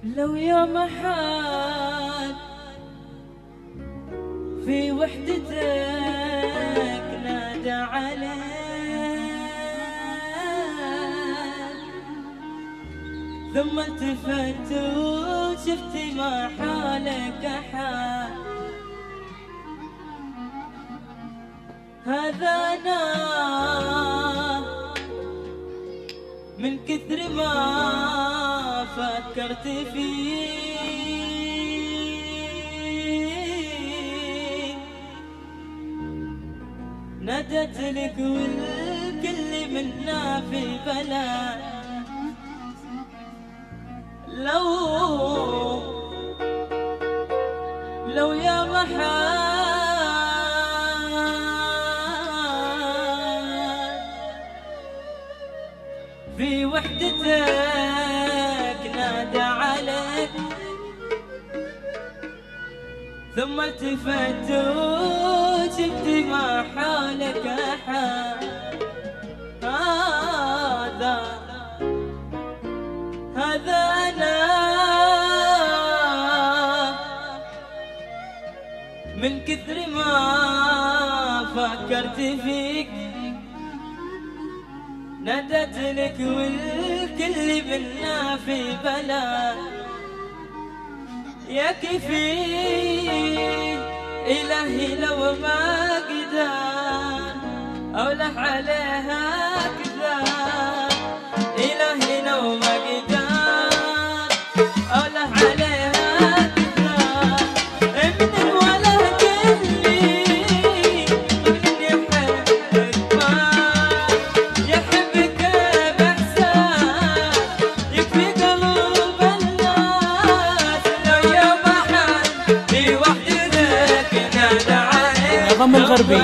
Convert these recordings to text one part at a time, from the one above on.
لو يوم حال في وحدتك نادى عليك ثم التفت وشفت ما حالك أحد، هذا أنا من كثر ما فكرت فيك نادت لك والكل منا في بلاء. لو يا محال في وحدتك نادى عليك ثم التفت وشفت ما حالك أحد، هذا أنا من كثر ما فكرت فيك نادت لك والكل منا في بلاء. يا كفيل إلهي لو ما قدر أوله عليها كذا، إلهي لو ما قدر أوله عليها كذا، من الولد اللي يحبك ما يحبك بإحسان يكفي قلوب الناس. لو يا محل في وحدتك نادى عليك نظام الغربي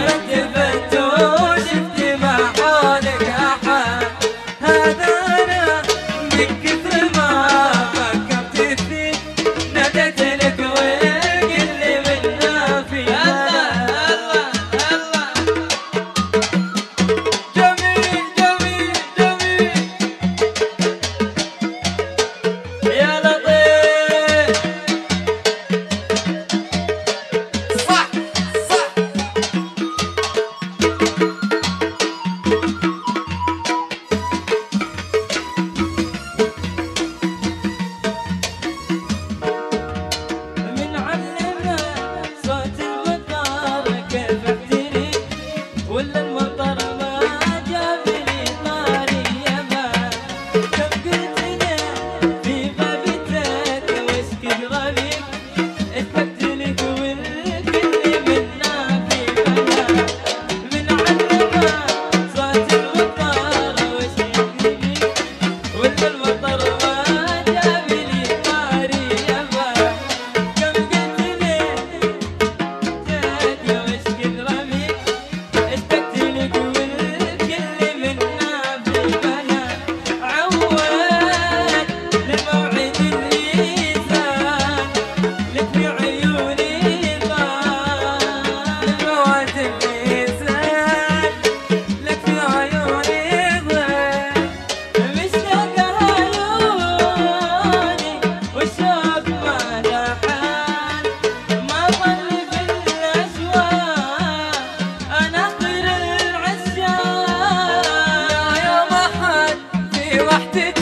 وحدتك